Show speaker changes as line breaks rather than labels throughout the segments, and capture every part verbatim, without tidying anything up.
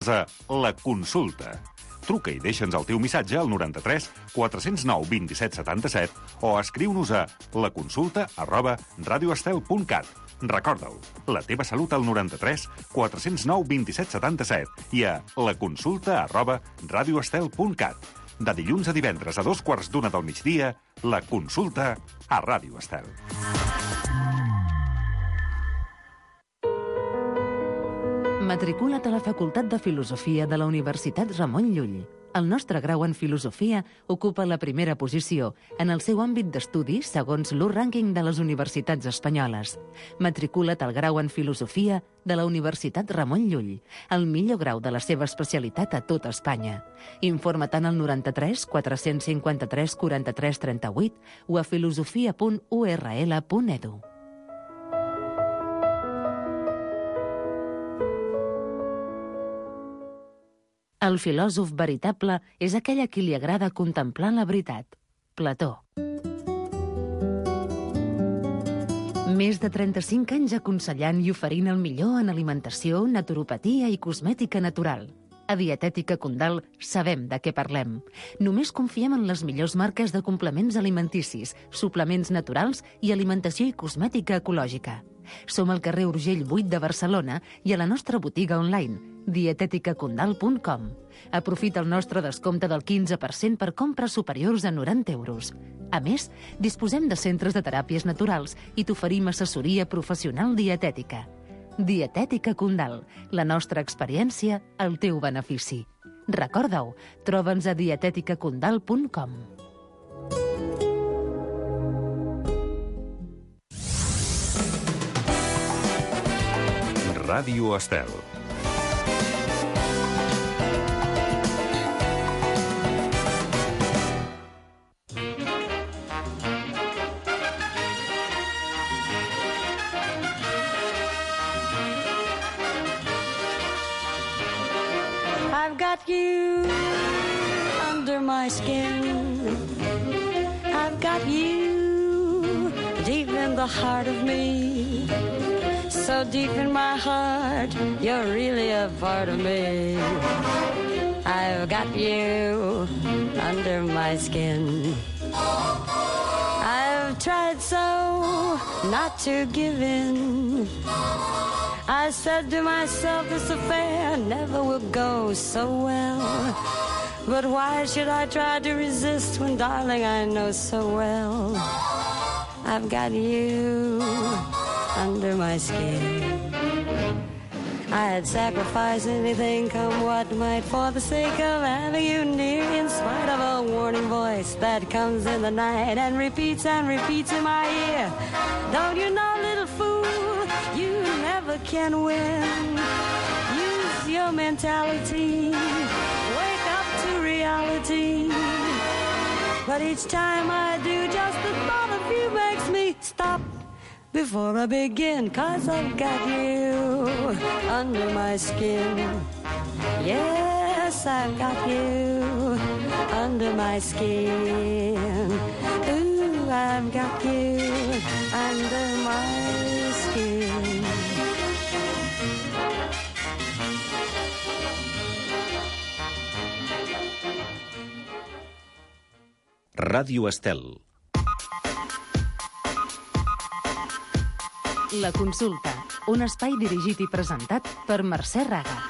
a La Consulta. Truca i deixa'ns el teu missatge al noranta-tres quatre cents nou vint-i-set setanta-set o escriu-nos a laconsulta arroba radioestel punt cat. Recorda-ho, la teva salut al noranta-tres quatre cents nou vint-i-set setanta-set i a laconsulta arroba radioestel punt cat. De dilluns a divendres a dos quarts d'una del migdia, La Consulta a Ràdio Estel.
Matricula't a la Facultat de Filosofia de la Universitat Ramon Llull. El nostre grau en Filosofia ocupa la primera posició en el seu àmbit d'estudi segons l'U Rànquing de les universitats espanyoles. Matricula't al grau en Filosofia de la Universitat Ramon Llull, el millor grau de la seva especialitat a tot Espanya. Informa-te al noranta-tres quatre cinquanta-tres quaranta-tres trenta-vuit o a filosofia punt u erra ele punt edu. El filòsof veritable és aquell a qui li agrada contemplar la veritat. Plató. Més de trenta-cinc anys aconsellant i oferint el millor en alimentació, naturopatia i cosmètica natural. A Dietètica Condal sabem de què parlem. Només confiem en les millors marques de complements alimenticis, suplements naturals i alimentació i cosmètica ecològica. Som al carrer Urgell vuit de Barcelona i a la nostra botiga online, dietètica condal punt com. Aprofita el nostre descompte del quinze per cent per compres superiors a noranta euros. A més, disposem de centres de teràpies naturals i t'oferim assessoria professional dietètica. Dietètica Condal, la nostra experiència, el teu benefici. Recorda-ho, troba'ns a dietètica condal punt com.
Ràdio Estel.
I've got you under my skin. I've got you deep in the heart of me. So deep in my heart, you're really a part of me. I've got you under my skin. I've tried so not to give in. I said to myself, this affair never will go so well. But why should I try to resist when, darling, I know so well I've got you under my skin. I'd sacrifice anything, come what might, for the sake of having you near, in spite of a warning voice that comes in the night and repeats and repeats in my ear. Don't you know, little fool, you never can win. Use your mentality, wake up to reality. But each time I do, just the thought of you makes me stop before I begin, 'cause I've got you under my skin. Yes, I've got you under my skin. Ooh, I've got you under my skin.
Ràdio Estel.
La Consulta, un espai dirigit i presentat per Mercè Raga.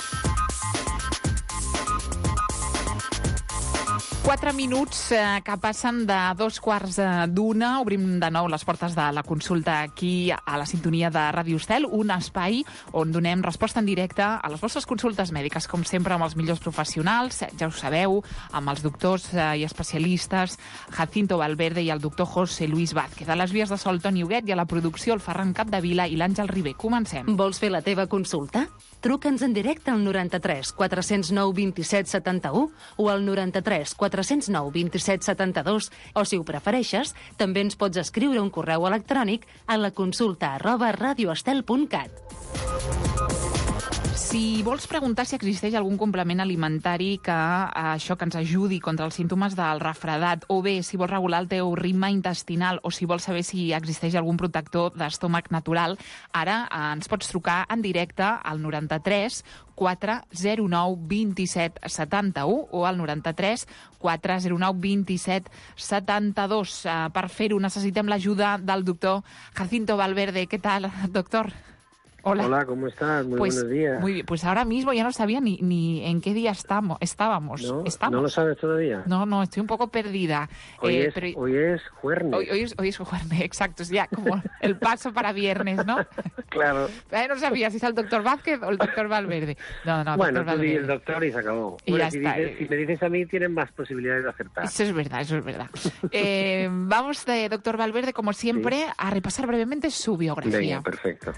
Quatre minuts eh, que passen de dos quarts d'una. Obrim de nou les portes de la consulta aquí a la sintonia de Ràdio Estel, un espai on donem resposta en directe a les vostres consultes mèdiques, com sempre amb els millors professionals, ja ho sabeu, amb els doctors eh, i especialistes Jacinto Valverde i el doctor José Luis Vázquez. A les vies de sol, Toni Huguet, i a la producció el Ferran Capdevila i l'Àngel Ribé. Comencem.
Vols fer la teva consulta? Truca'ns en directe al noranta-tres quatre cents nou vint-i-set setanta-u o al noranta-tres quatre cents nou vint-i-set setanta-dos, o si ho prefereixes, també ens pots escriure un correu electrònic a la consulta arroba radioestel punt cat.
Si vols preguntar si existeix algun complement alimentari que eh, això que ens ajudi contra els símptomes del refredat, o bé si vols regular el teu ritme intestinal, o si vols saber si existeix algun protector d'estómac natural, ara eh, ens pots trucar en directe al noranta-tres quatre zero nou vint-i-set setanta-u o al noranta-tres quatre zero nou vint-i-set setanta-dos. Eh, per fer-ho necessitem l'ajuda del doctor Jacinto Valverde. ¿Qué tal, doctor? Hola.
Hola, ¿cómo estás? Muy
pues,
buenos días.
Muy bien, pues ahora mismo ya no sabía ni, ni en qué día estamos, estábamos.
¿No?
¿Estamos?
¿No lo sabes todavía?
No, no, estoy un poco perdida.
Hoy,
eh,
es,
pero...
hoy es jueves.
Hoy, hoy, es, hoy es jueves, exacto. Es ya como el paso para viernes, ¿no?
Claro.
Eh, no sabía si es el doctor Vázquez o el doctor Valverde. No, no,
bueno,
doctor
tú di
Valverde.
el doctor y se acabó.
Y
bueno,
ya
si,
está.
dices, si me dices a mí, tienen más posibilidades de acertar.
Eso es verdad, eso es verdad. Eh, vamos, eh, doctor Valverde, como siempre, sí. a repasar brevemente su biografía.
Venga, perfecto.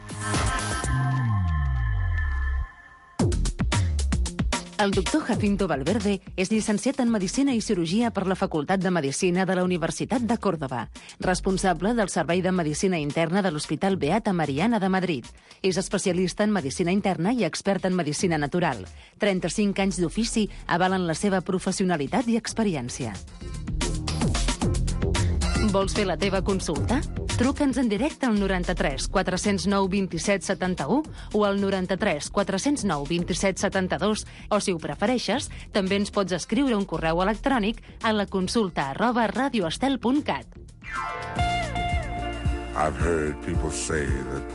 El doctor Jacinto Valverde és llicenciat en Medicina i Cirurgia per la Facultat de Medicina de la Universitat de Còrdova, responsable del Servei de Medicina Interna de l'Hospital Beata Mariana de Madrid. És especialista en Medicina Interna i expert en Medicina Natural. trenta-cinc anys d'ofici avalen la seva professionalitat i experiència. Vols fer la teva consulta? Truca'ns en directe al noranta-tres quatre zero nou vint-i-set setanta-u o al noranta-tres quatre zero nou vint-i-set setanta-dos, o si ho prefereixes, també ens pots escriure un correu electrònic a la consulta arroba radioestel punt cat.
I've heard people say that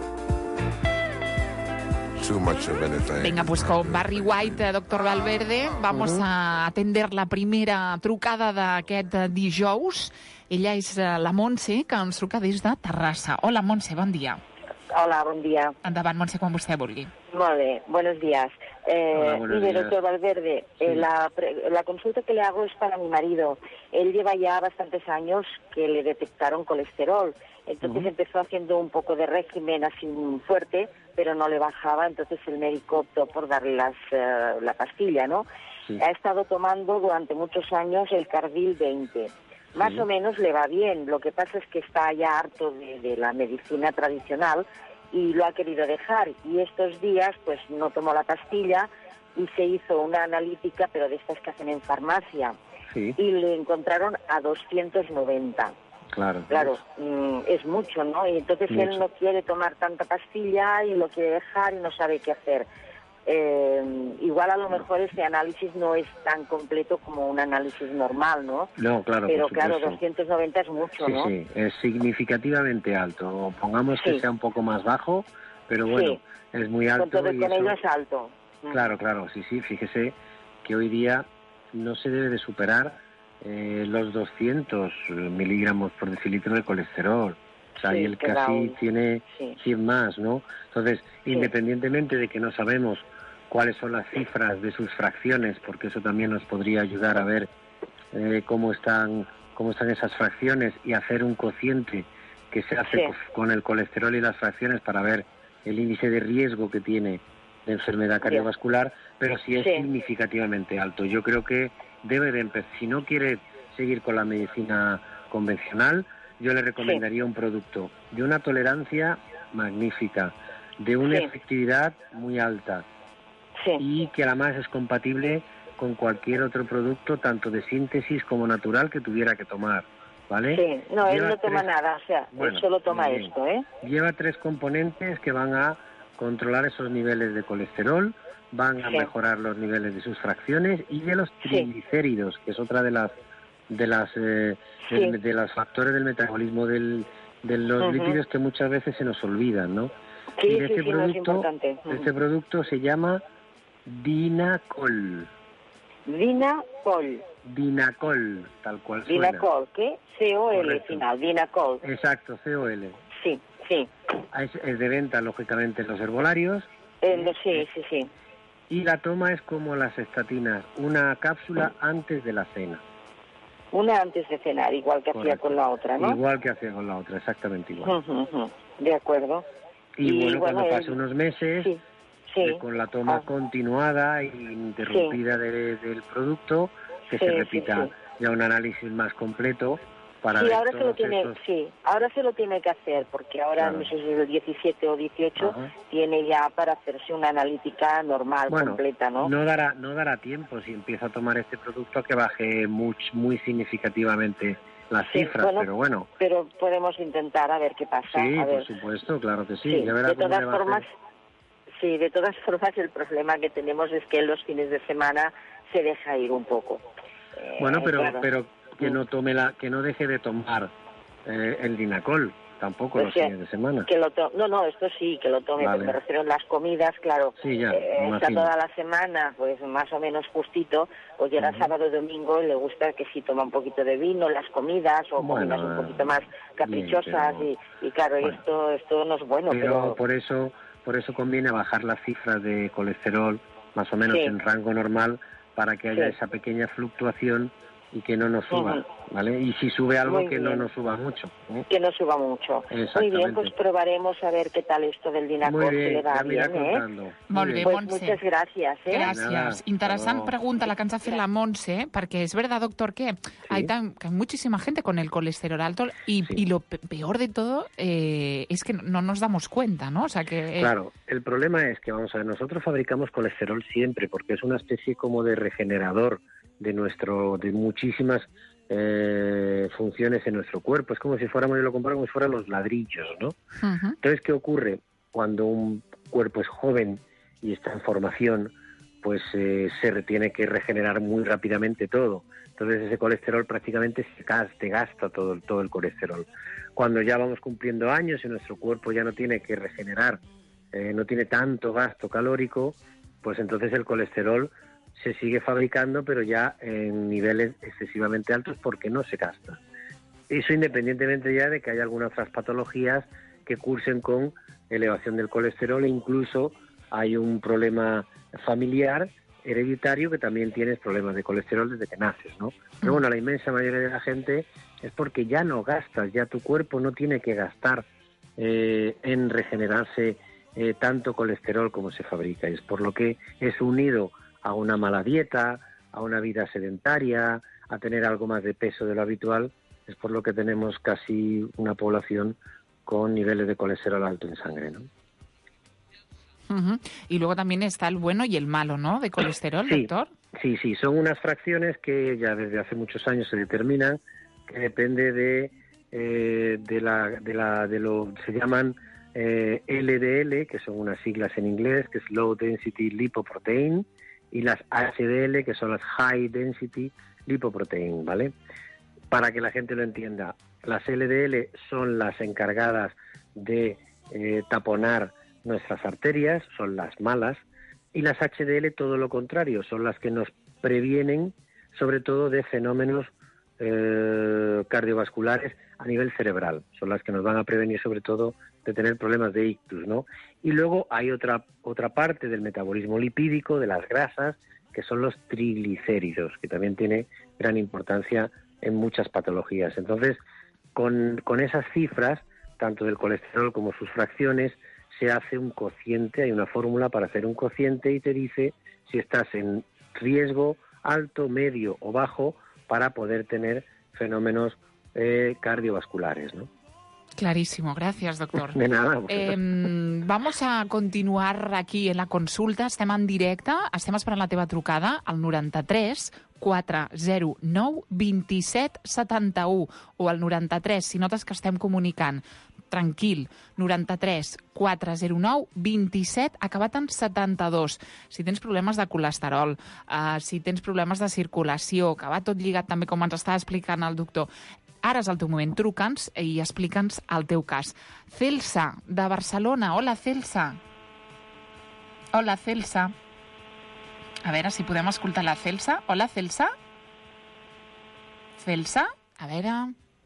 too much of anything.
Venga, pues con Barry White, doctor Valverde, vamos uh-huh. a atender la primera trucada d'aquest dijous. Ella és la Montse, que ens truca des de Terrassa. Hola, Montse, bon dia.
Hola, bon dia.
Endavant, Montse, quan vostè vulgui.
Muy bien, buenos días. Eh,
Hola, buenos
mire,
días.
doctor Valverde, sí. eh, la, la consulta que le hago es para mi marido. Él lleva ya bastantes años que le detectaron colesterol. Entonces uh-huh. empezó haciendo un poco de régimen así fuerte, pero no le bajaba. Entonces el médico optó por darle las, uh, la pastilla, ¿no? Sí. Ha estado tomando durante muchos años el Cardil veinte. Más sí. o menos le va bien. Lo que pasa es que está ya harto de, de la medicina tradicional y lo ha querido dejar. Y estos días, pues, no tomó la pastilla y se hizo una analítica, pero de estas que hacen en farmacia. Sí. Y le encontraron a doscientos noventa.
Claro.
Claro, mm, es mucho, ¿no? Y entonces mucho. Él no quiere tomar tanta pastilla y lo quiere dejar y no sabe qué hacer. Eh, igual a lo mejor ese análisis no es tan completo como un análisis normal, ¿no?
No, claro.
Pero claro, doscientos noventa es mucho,
sí,
¿no?
Sí, es significativamente alto. Pongamos sí. que sea un poco más bajo, pero bueno, sí. es muy alto.
Con todo
y
con
eso...
ello es alto.
Claro, claro, sí, sí. Fíjese que hoy día no se debe de superar eh, los doscientos miligramos por decilitro de colesterol. O sea, sí, y él casi un... tiene sí. cien más, ¿no? Entonces, sí. independientemente de que no sabemos cuáles son las cifras de sus fracciones, porque eso también nos podría ayudar a ver eh, cómo están cómo están esas fracciones y hacer un cociente que se hace sí. con el colesterol y las fracciones para ver el índice de riesgo que tiene de enfermedad cardiovascular, sí. pero sí es sí. significativamente alto. Yo creo que debe de empezar, si no quiere seguir con la medicina convencional, yo le recomendaría sí. un producto de una tolerancia magnífica, de una sí. efectividad muy alta, sí. y que además es compatible con cualquier otro producto, tanto de síntesis como natural, que tuviera que tomar, ¿vale?
Sí, no,
Lleva
él no toma
tres...
nada, o sea,
bueno,
él solo toma esto, ¿eh?
Lleva tres componentes que van a controlar esos niveles de colesterol, van a sí. mejorar los niveles de sus fracciones y de los triglicéridos, sí. que es otra de las de las eh, sí. de, de los factores del metabolismo del, de los uh-huh. lípidos que muchas veces se nos olvidan, ¿no?
Sí,
y de
sí,
este
sí,
producto,
no es importante. Uh-huh.
este producto se llama Dinacol.
Dinacol.
Dinacol, tal cual suena.
Dinacol, ¿qué? C O L Correcto. Final, Dinacol.
Exacto, C O L.
Sí, sí.
Es, es de venta, lógicamente, en los herbolarios.
Eh, sí, sí, sí.
Y la toma es como las estatinas, una cápsula antes de la cena.
Una antes de cenar, igual que Correcto. Hacía con la otra, ¿no?
Igual que hacía con la otra, exactamente igual.
Uh-huh, uh-huh. De acuerdo.
Y, y bueno, bueno, cuando pase unos meses,
sí, sí.
Eh, con la toma ah. continuada e interrumpida sí. de, del producto, que sí, se repita sí, sí. ya un análisis más completo Para
sí,
ver
ahora se lo
todos
tiene,
estos-
sí, ahora se lo tiene que hacer, porque ahora,
Claro.
no sé si es el diecisiete o dieciocho,
Ajá.
tiene ya para hacerse una analítica normal,
Bueno,
completa, ¿no?
no dará no dará tiempo si empieza a tomar este producto a que baje muy, muy significativamente las
Sí,
cifras,
bueno,
pero bueno,
Pero podemos intentar a ver qué pasa.
sí,
a ver.
por supuesto, claro que sí.
Sí,
Ya verá
de
cómo
todas
le va a
formas,
hacer.
sí, de todas formas el problema que tenemos es que los fines de semana se deja ir un poco. Eh,
Bueno, pero
claro.
pero que
Mm.
no tome la que no deje de tomar eh, el Dinacol, tampoco
Pues
los
sí,
fines de semana.
Que lo to- no, no, esto sí, que lo tome,
Vale.
pero me refiero a las comidas, claro.
Sí, ya,
eh,
me
está
imagino.
toda la semana, pues más o menos justito, pues llega
Ujú.
sábado y domingo y le gusta que sí toma un poquito de vino, las comidas, o
Bueno,
comidas un poquito más
bien,
caprichosas,
pero-
y, y claro,
bueno.
esto esto no es bueno,
pero
pero...
por eso por eso conviene bajar las cifras de colesterol más o menos
Sí.
en rango normal para que haya
Sí.
esa pequeña fluctuación y que no nos suba,
Ujú.
¿vale? Y si sube algo,
Muy
que no
bien.
nos suba mucho, ¿eh?
Que no suba mucho. Muy bien,
Exactamente.
pues probaremos a ver qué tal esto del Dinacol,
Muy
si
bien,
le va
ja m'irà
bien, ¿eh?
contando. Muy
Molt bé,
bien.
Pues
Montse.
muchas gracias, ¿eh?
Gràcies.
Nada,
Interessant
hasta luego.
pregunta la que ens ha fet la Montse, perquè es verdad, doctor, que hay, tan, que hay muchísima gente con el colesterol alto y,
Sí.
y lo pe- peor de todo eh, es que no nos damos cuenta, ¿no? O sea que... eh,
Claro, el problema es que, vamos a ver, nosotros fabricamos colesterol siempre porque es una especie como de regenerador de nuestro, de muchísimas eh, funciones en nuestro cuerpo. Es como si fuéramos, yo lo comparo como si fueran los ladrillos, ¿no?
ujú.
Entonces, ¿qué ocurre? Cuando un cuerpo es joven y está en formación, pues eh, se re- tiene que regenerar muy rápidamente todo. Entonces ese colesterol prácticamente se gas- te gasta todo, el- todo el colesterol. Cuando ya vamos cumpliendo años y nuestro cuerpo ya no tiene que regenerar, eh, no tiene tanto gasto calórico, pues entonces el colesterol se sigue fabricando, pero ya en niveles excesivamente altos porque no se gasta. Eso independientemente ya de que haya algunas otras patologías que cursen con elevación del colesterol e incluso hay un problema familiar hereditario que también tienes problemas de colesterol desde que naces, ¿no? Pero bueno, la inmensa mayoría de la gente es porque ya no gastas, ya tu cuerpo no tiene que gastar eh, en regenerarse eh, tanto colesterol como se fabrica. Es por lo que es unido a una mala dieta, a una vida sedentaria, a tener algo más de peso de lo habitual, es por lo que tenemos casi una población con niveles de colesterol alto en sangre, ¿no?
Ujú. Y luego también está el bueno y el malo, ¿no? De colesterol,
Sí,
doctor.
sí, sí, son unas fracciones que ya desde hace muchos años se determinan, que depende de, eh, de, la, de, la, de lo se llaman eh, L D L, que son unas siglas en inglés, que es Low Density Lipoprotein, y las H D L, que son las High Density Lipoprotein, ¿vale? Para que la gente lo entienda, las L D L son las encargadas de eh, taponar nuestras arterias, son las malas, y las H D L todo lo contrario, son las que nos previenen sobre todo de fenómenos eh, cardiovasculares a nivel cerebral, son las que nos van a prevenir sobre todo de tener problemas de ictus, ¿no? Y luego hay otra otra parte del metabolismo lipídico, de las grasas, que son los triglicéridos, que también tiene gran importancia en muchas patologías. Entonces, con, con esas cifras, tanto del colesterol como sus fracciones, se hace un cociente, hay una fórmula para hacer un cociente y te dice si estás en riesgo alto, medio o bajo para poder tener fenómenos eh, cardiovasculares, ¿no?
Clarísimo, gracias, doctor.
De nada.
Eh, vamos a continuar aquí en la consulta. Estem en directe, estem esperant la teva trucada al noranta-tres quatre zero nou vint-i-set setanta-u o al noranta-tres, si notes que estem comunicant. Tranquil, noranta-tres quatre zero nou vint-i-set acabat en setanta-dos. Si tens problemes de colesterol, eh, si tens problemes de circulació, que va tot lligat també com ens està explicant el doctor, ara és el teu moment, truca'ns i explica'ns el teu cas. Celsa, de Barcelona. Hola, Celsa. Hola, Celsa. A veure si podem escoltar la Celsa. Hola, Celsa. Celsa, a veure...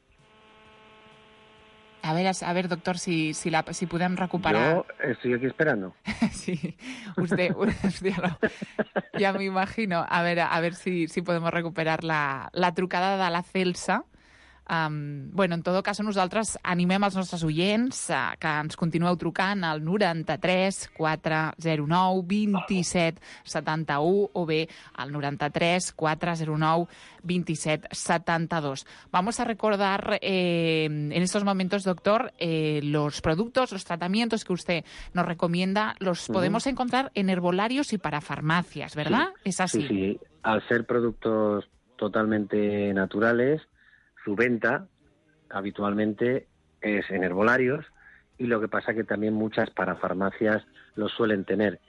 A ver, a ver, doctor, si, si, la, si podem recuperar...
Yo estoy aquí esperando.
Sí, usted, usted ya, lo, ya me imagino. A ver, a ver si, si podemos recuperar la, la trucada de la Celsa. Um, bueno, en tot cas, nosaltres animem els nostres oients uh, que ens continueu trucant al noranta-tres quatre zero nou vint-i-set setanta-u o bé al noranta-tres quatre zero nou vint-i-set setanta-dos. Vamos a recordar eh, en estos momentos, doctor, eh, los productos, los tratamientos que usted nos recomienda, los uh-huh. podemos encontrar en herbolarios y para farmacias, ¿verdad?
Sí,
es así.
Sí, sí. Al ser productos totalmente naturales, su venta habitualmente es en herbolarios y lo que pasa que también muchas parafarmacias lo suelen tener.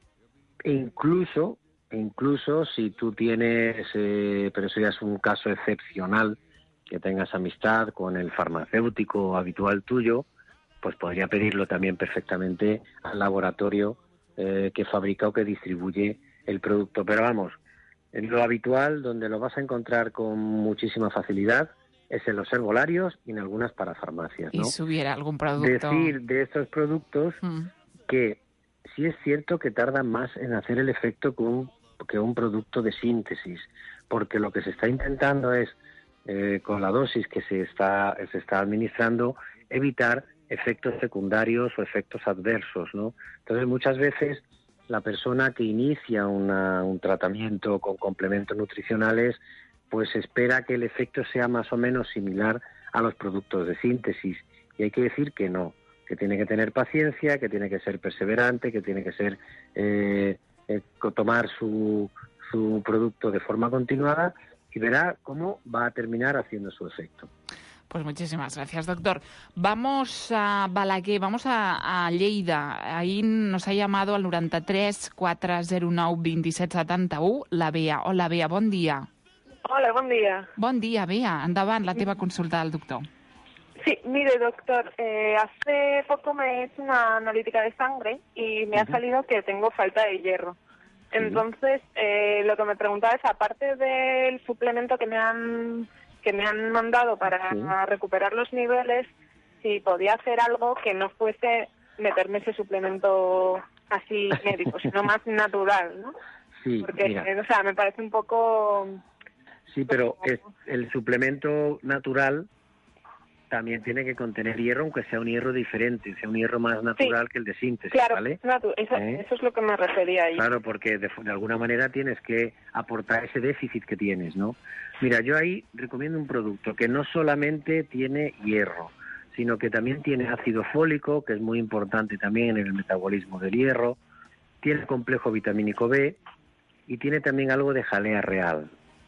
E incluso, incluso si tú tienes, eh, pero eso ya es un caso excepcional, que tengas amistad con el farmacéutico habitual tuyo, pues podría pedirlo también perfectamente al laboratorio eh, que fabrica o que distribuye el producto. Pero vamos, en lo habitual, donde lo vas a encontrar con muchísima facilidad, es en los herbolarios y en algunas parafarmacias, ¿no?
Y si hubiera algún producto...
Decir de estos productos mm. que sí es cierto que tardan más en hacer el efecto que un, que un producto de síntesis, porque lo que se está intentando es, eh, con la dosis que se está, se está administrando, evitar efectos secundarios o efectos adversos, ¿no? Entonces, muchas veces la persona que inicia una, un tratamiento con complementos nutricionales pues espera que el efecto sea más o menos similar a los productos de síntesis. Y hay que decir que no, que tiene que tener paciencia, que tiene que ser perseverante, que tiene que ser eh, eh, tomar su, su producto de forma continuada y verá cómo va a terminar haciendo su efecto.
Pues muchísimas gracias, doctor. Vamos a Balaguer, vamos a, a Lleida. Ahí nos ha llamado al noranta-tres quatre zero nou vint-i-set setanta-u la Bea. Hola, Bea, bon dia.
Hola, bon dia.
Bon dia, Bea. Endavant, la teva consulta al doctor.
Sí, mire, doctor, eh, hace poco me he hecho una analítica de sangre y me uh-huh. ha salido que tengo falta de hierro. Entonces, eh, lo que me preguntaba es, aparte del suplemento que me han que me han mandado para sí. recuperar los niveles, si podía hacer algo que no fuese meterme ese suplemento así médico, sino más natural, ¿no?
Sí,
porque,
mira.
o sea, me parece un poco...
Sí, pero es, el suplemento natural también tiene que contener hierro, aunque sea un hierro diferente, sea un hierro más natural sí, que el de síntesis,
claro,
¿vale?
Claro, eso, ¿Eh? eso es lo que me refería ahí.
Claro, porque de, de alguna manera tienes que aportar ese déficit que tienes, ¿no? Mira, yo ahí recomiendo un producto que no solamente tiene hierro, sino que también tiene ácido fólico, que es muy importante también en el metabolismo del hierro, tiene complejo vitamínico B y tiene también algo de jalea real.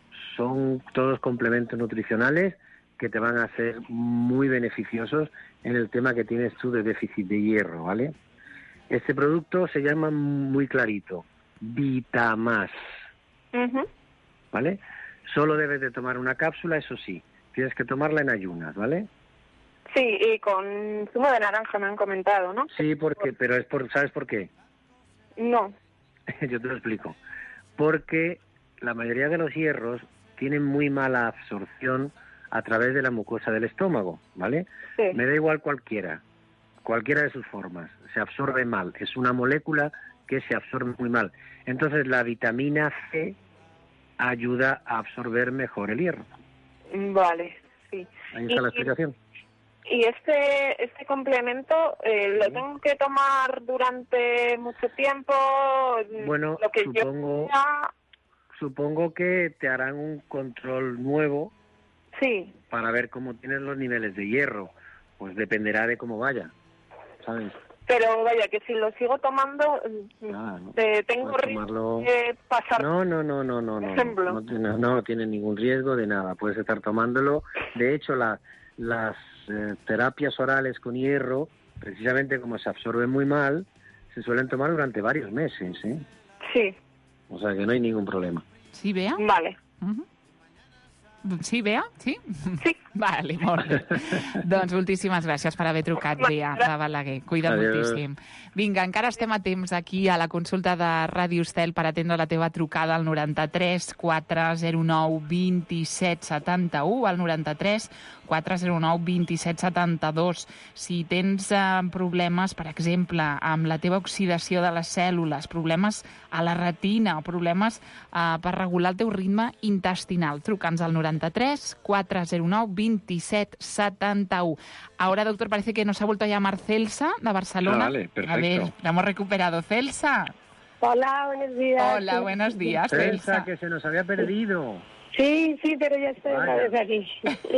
Son todos complementos nutricionales que te van a ser muy beneficiosos en el tema que tienes tú de déficit de hierro, ¿vale? Este producto se llama muy clarito, Vitamás, uh-huh. ¿vale? Solo debes de tomar una cápsula, eso sí, tienes que tomarla en ayunas, ¿vale?
Sí, y con zumo de naranja me han comentado, ¿no?
Sí, porque, pero es por, ¿sabes por qué?
No.
Yo te lo explico. Porque la mayoría de los hierros tienen muy mala absorción a través de la mucosa del estómago, ¿vale? Sí. Me da igual cualquiera, cualquiera de sus formas, se absorbe mal, es una molécula que se absorbe muy mal. Entonces la vitamina C ayuda a absorber mejor el hierro.
Vale, sí.
Ahí está y, la explicación.
Y este este complemento, eh, ¿lo sí. tengo que tomar durante mucho tiempo?
Bueno,
lo que
supongo,
yo...
supongo que te harán un control nuevo.
Sí.
Para ver cómo tienes los niveles de hierro. Pues dependerá de cómo vaya, ¿sabes?
Pero vaya, que si lo sigo tomando, ah, no. eh, tengo riesgo de pasar...
No, no, no, no, no, no, no, no, no tiene ningún riesgo de nada. Puedes estar tomándolo. De hecho, la, las eh, terapias orales con hierro, precisamente como se absorben muy mal, se suelen tomar durante varios meses, ¿eh?
Sí.
O sea que no hay ningún problema.
¿Sí, Bea?
Vale.
Uh-huh. Sí, Bea? Sí?
Sí.
Vale, molt bé. Doncs moltíssimes gràcies per haver trucat, Bea, de Balaguer. Cuida't moltíssim. Vinga, encara estem a temps aquí a la consulta de Ràdio Estel per atendre la teva trucada al noranta-tres quatre zero nou vint-i-set setanta-u, al noranta-tres quatre zero nou vint-i-set setanta-dos. Si tens eh, problemes, per exemple, amb la teva oxidació de les cèl·lules, problemes a la retina o problemes eh, per regular el teu ritme intestinal, truca'ns al noranta-tres quatre zero nou vint veintisiete setenta y uno. Ahora, doctor, parece que nos ha vuelto a llamar Celsa, de Barcelona.
Ah, vale, perfecto.
A ver, la hemos recuperado. Celsa.
Hola, buenos días.
Hola, buenos días,
Celsa,
Celsa.
que se nos había perdido.
Sí, sí, pero ya estoy
Vaya.
otra vez aquí.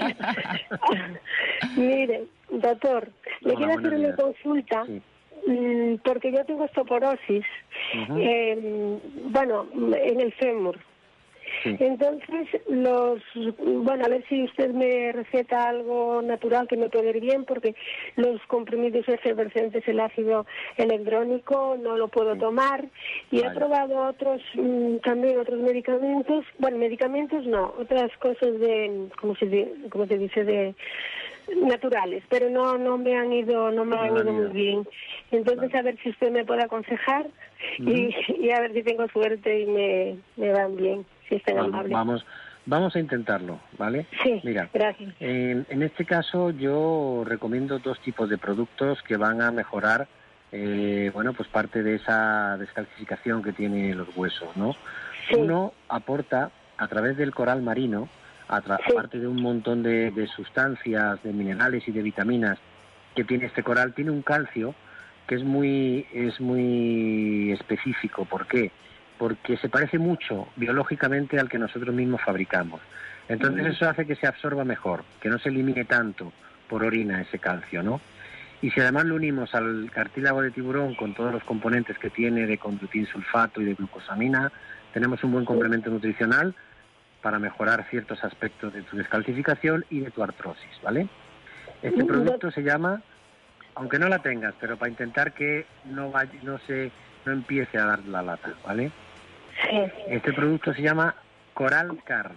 Mire, doctor, le
Hola,
quiero hacer
buenos
una
días.
consulta.
Sí.
mm, Porque yo tengo osteoporosis,
Ujú.
eh, bueno, en el fémur.
Sí.
Entonces, los, bueno, a ver si usted me receta algo natural que me puede ir bien, porque los comprimidos efervescentes, el ácido electrónico, no lo puedo
Sí.
tomar. Y
Vale.
he probado otros, mm, también otros medicamentos, bueno, medicamentos no, otras cosas de, ¿cómo se, di- cómo se dice?, de naturales, pero no no me han ido no me
No
han
han
ido muy
ido.
bien. Entonces,
Vale.
a ver si usted me puede aconsejar
Ujú.
y, y a ver si tengo suerte y me, me van bien, si es tan
Vamos,
amable.
vamos, vamos a intentarlo, ¿vale?
Sí,
Mira,
gracias.
en, en este caso yo recomiendo dos tipos de productos que van a mejorar, eh, bueno, pues parte de esa descalcificación que tiene los huesos, ¿no?
Sí.
Uno aporta a través del coral marino, a tra-
Sí.
aparte de un montón de, de sustancias, de minerales y de vitaminas que tiene este coral, tiene un calcio que es muy es muy específico. ¿Por qué? Porque se parece mucho biológicamente al que nosotros mismos fabricamos. Entonces eso hace que se absorba mejor, que no se elimine tanto por orina ese calcio, ¿no? Y si además lo unimos al cartílago de tiburón con todos los componentes que tiene de conductin sulfato y de glucosamina, tenemos un buen complemento nutricional para mejorar ciertos aspectos de tu descalcificación y de tu artrosis, ¿vale? Este producto se llama, aunque no la tengas, pero para intentar que no vaya, no se no empiece a dar la lata, ¿vale?
Sí.
Este producto se llama Coral Cart.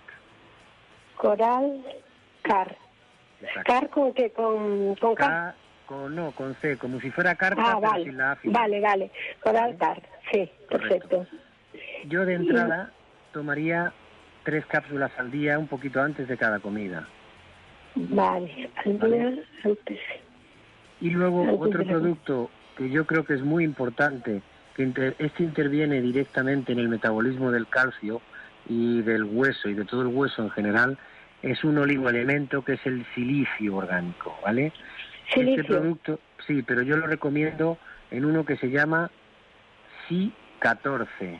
Coral Car.
Exacto.
Car con qué, con con K.
K, con, no, con C, como si fuera carta,
Ah,
pero
vale.
sin la A final.
Vale, vale. Coral
¿Vale?
Car. Sí,
Correcto.
perfecto.
Yo de entrada tomaría tres cápsulas al día, un poquito antes de cada comida.
Vale. Al
Vale.
día antes.
Y luego
Antes
otro
de la-
producto que yo creo que es muy importante, que inter- este interviene directamente en el metabolismo del calcio y del hueso y de todo el hueso en general, es un oligoelemento que es el silicio orgánico, ¿vale?
Silicio.
Este producto, sí, pero yo lo recomiendo en uno que se llama S I catorce.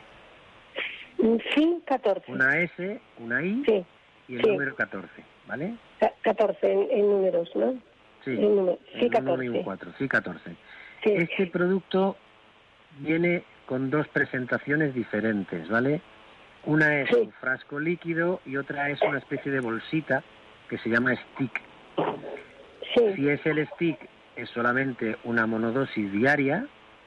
Sí, catorce.
Una S, una I
Sí,
y el
sí.
número catorce, ¿vale?
Ca- catorce en, en números, ¿no?
Sí,
En número- sí,
en un uno y un
catorce.
cuatro, sí, catorce.
Sí.
Este producto viene con dos presentaciones diferentes, ¿vale? Una es
Sí.
un frasco líquido y otra es una especie de bolsita que se llama stick.
Sí,
Si es el stick, es solamente una monodosis diaria.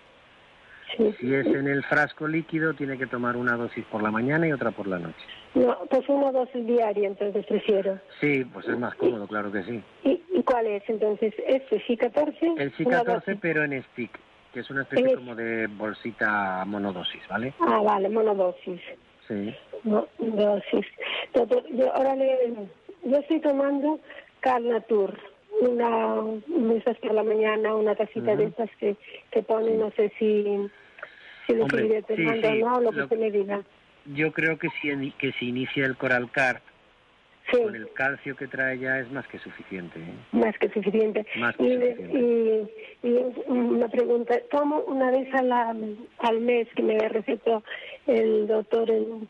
sí.
Si es en el frasco líquido, tiene que tomar una dosis por la mañana y otra por la noche.
No, pues una dosis diaria, entonces prefiero.
Sí, pues es más cómodo, claro que sí.
¿Y, y cuál es entonces? ¿Este sí catorce?
El S I
Una
catorce,
dosis.
pero en stick, que es una especie
En es-
como de bolsita monodosis, ¿vale?
Ah, vale, monodosis.
Sí.
No, dosis. Doctor, yo ahora le, yo estoy tomando Carnatur, una, una de esas por la mañana, una tacita
Ujú.
de esas que, que pone, no sé si, si lo
Hombre,
seguiré
sí,
tomando
sí,
o no, lo que
lo-
usted me diga.
Yo creo que si, que si inicia el Coral Cart,
Sí,
con el calcio que trae ya es más que suficiente, ¿eh?
más que suficiente.
Más que
y,
suficiente.
y, y una pregunta, tomo una vez a la, al mes que me recetó el doctor en,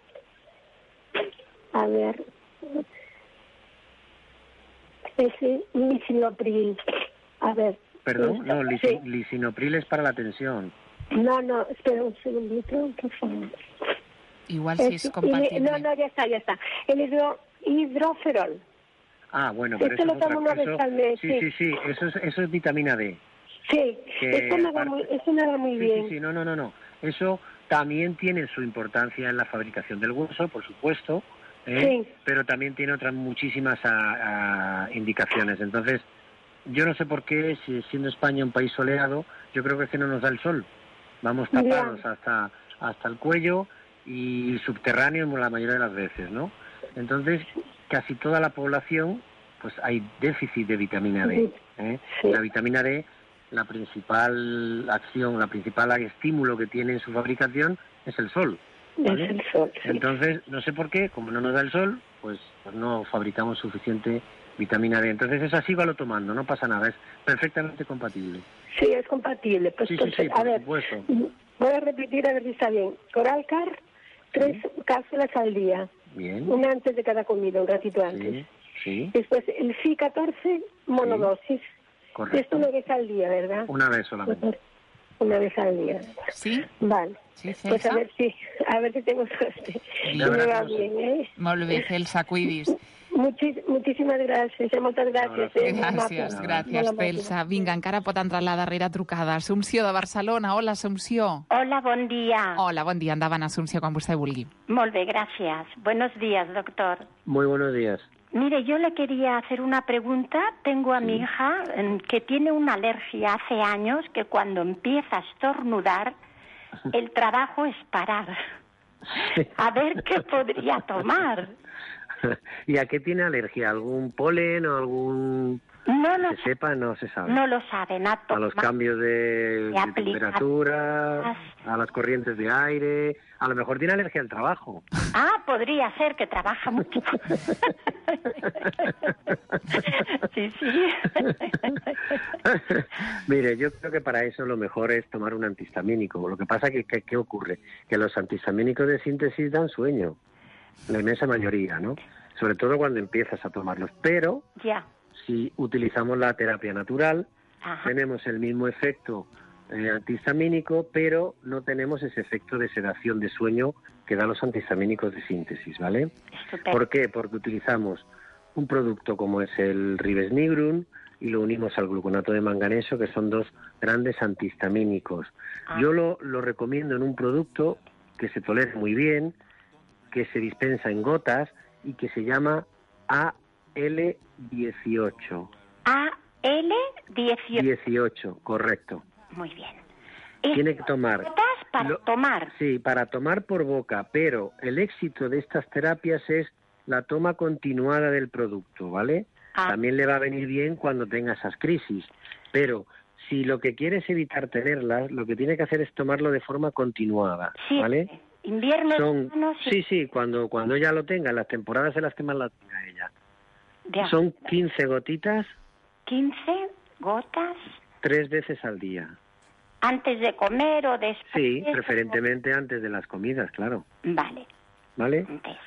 a ver, ese lisinopril, a ver.
Perdón, no,
sí.
lisi- lisinopril es para la tensión.
No, no, espera un segundito, por favor.
Igual si
Es-
es compatible.
y- no, no, ya está, ya está. El hidro, hidroferol.
Ah, bueno, pero
Este
eso
lo
es otra
tomo una
cosa.
vez al mes,
Sí,
sí.
sí, sí, eso es, eso es vitamina D.
Sí,
Que
esto me va
aparte-
muy, esto me va muy
Sí,
bien.
sí, sí, no, no, no, no. Eso también tiene su importancia en la fabricación del hueso, por supuesto, ¿eh?
Sí.
Pero también tiene otras muchísimas a- a indicaciones. Entonces, yo no sé por qué, si siendo España un país soleado, yo creo que es que no nos da el sol. Vamos
Ya.
tapados hasta hasta el cuello y subterráneos la mayoría de las veces, ¿no? Entonces, casi toda la población, pues hay déficit de vitamina D. ¿eh?
Sí.
La vitamina D, la principal acción, la principal estímulo que tiene en su fabricación es el sol. ¿vale?
Es el sol, sí.
Entonces, no sé por qué, como no nos da el sol, pues, pues no fabricamos suficiente vitamina D. Entonces eso así va lo tomando, no pasa nada, es perfectamente compatible.
Sí, es compatible. Pues,
sí, sí, sí,
a
por
ver,
supuesto.
Voy a repetir a ver si está bien. Coralcar, tres ¿Sí? cápsulas al día.
Bien.
Una antes de cada comida, un ratito antes.
Sí, sí.
Después el F I catorce, monodosis.
Sí. Correcto.
Esto una vez al día, ¿verdad?
Una vez solamente.
Una vez al día.
Sí?
Vale.
Sí,
pues a ver si, a ver si tengo suerte.
Sí.
Me va bien, ¿eh?
Molt bé, Celsa, cuidis.
Muchis, moltíssimes gràcies, eh? Moltes gràcies. Eh?
Gràcies, gràcies, Celsa. Vinga, encara pot entrar la darrera trucada. Assumpció de Barcelona. Hola, Assumpció.
Hola, bon dia.
Hola, bon dia. Endavant, Assumpció, quan vostè vulgui.
Molt bé, gracias. Buenos días, doctor.
Muy buenos días.
Mire, yo le quería hacer una pregunta. Tengo a sí. mi hija eh, que tiene una alergia hace años que cuando empieza a estornudar, el trabajo es parar. A ver qué podría tomar.
¿Y a qué tiene alergia? ¿Algún polen o algún...?
No lo
se sepa, no se sabe.
No lo saben. A,
a los cambios de, de, de temperatura, a las corrientes de aire... A lo mejor tiene alergia al trabajo.
Ah, podría ser que trabaja mucho. Sí, sí.
Mire, yo creo que para eso lo mejor es tomar un antihistamínico. Lo que pasa que, que ¿qué ocurre? Que los antihistamínicos de síntesis dan sueño. La inmensa mayoría, ¿no? Sobre todo cuando empiezas a tomarlos. Pero,
ya.
si utilizamos la terapia natural,
Ajá.
tenemos el mismo efecto eh, antihistamínico, pero no tenemos ese efecto de sedación de sueño que dan los antihistamínicos de síntesis, ¿vale?
Estupendo.
¿Por qué? Porque utilizamos un producto como es el Ribes-Nigrun y lo unimos al gluconato de manganeso, que son dos grandes antihistamínicos. Ah. Yo lo, lo recomiendo en un producto que se tolera muy bien, que se dispensa en gotas y que se llama A L dieciocho.
A L dieciocho.
dieciocho, correcto.
Muy bien.
Tiene que tomar...
¿Gotas para
lo,
tomar?
Sí, para tomar por boca, pero el éxito de estas terapias es la toma continuada del producto, ¿vale? Ah. También le va a venir bien cuando tenga esas crisis, pero si lo que quiere es evitar tenerlas, lo que tiene que hacer es tomarlo de forma continuada,
sí.
¿vale?
Invierno,
Son,
no, sí.
sí, sí, cuando, cuando ella lo tenga, las temporadas en las que más la tenga ella.
De
Son quince gotitas.
¿quince gotas?
Tres veces al día.
¿Antes de comer o después?
Sí, preferentemente antes de las comidas, claro.
Vale.
¿Vale?
Entonces.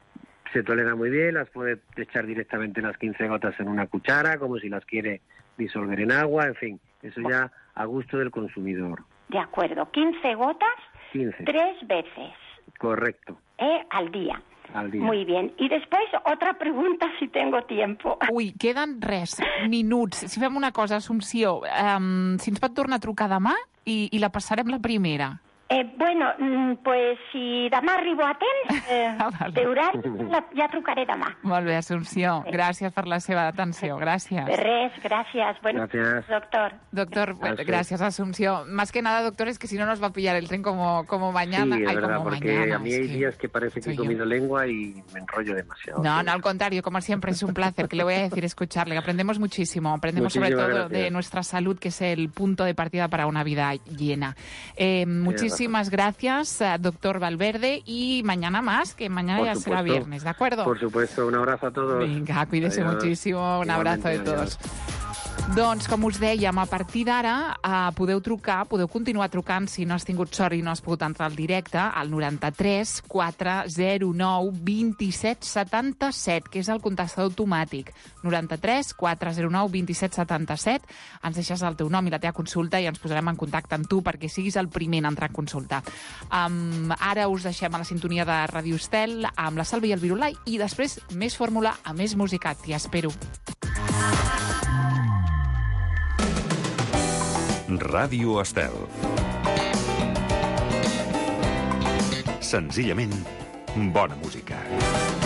Se tolera muy bien, las puede echar directamente las quince gotas en una cuchara, como si las quiere disolver en agua, en fin, eso ya a gusto del consumidor.
De acuerdo, quince gotas,
quince.
Tres veces.
Correcto.
Eh, al día.
Al día.
Muy bien. I després, otra pregunta, si tengo tiempo.
Ui, queden res, minuts. Si fem una cosa, Assumpció, um, si ens pot tornar a trucar demà i, i la passarem la primera.
Eh, bueno, pues si demà arribo a temps, eh, vale. d'horari, ja trucaré demà.
Molt bé, Assumpció. Sí. Gràcies per la seva atenció. Gràcies.
De res, gràcies. Bueno,
gracias.
Doctor.
Doctor, gracias. gracias, Asunción. Más que nada, doctor, es que si no nos va a pillar el tren como, como mañana.
Sí, es
Ay,
verdad,
como
porque
mañana,
a mí
es
hay
que
días que parece que he comido yo. lengua y me enrollo demasiado.
No, no, al contrario, como siempre, es un placer, que le voy a decir, escucharle. Aprendemos muchísimo, aprendemos
Muchísimas
sobre todo
gracias.
de nuestra salud, que es el punto de partida para una vida llena. Eh, muchísimas gracias, doctor Valverde, y mañana más, que mañana
Por
ya
supuesto.
será viernes, ¿de acuerdo?
Por supuesto, un abrazo a todos.
Venga, cuídese
Adiós.
muchísimo, un abrazo de todos.
Adiós.
Doncs, com us dèiem, a partir d'ara eh, podeu trucar, podeu continuar trucant si no has tingut sort i no has pogut entrar al directe, al noranta-tres quatre zero nou dos set set set, que és el contestador automàtic. noranta-tres quatre zero nou dos set set set. Ens deixes el teu nom i la teva consulta i ens posarem en contacte amb tu perquè siguis el primer en entrar en consulta. Um, ara us deixem a la sintonia de Ràdio Estel amb la Salva i el Virulai i després més fórmula a més música. T'hi espero.
Ràdio Estel. Senzillament, bona música.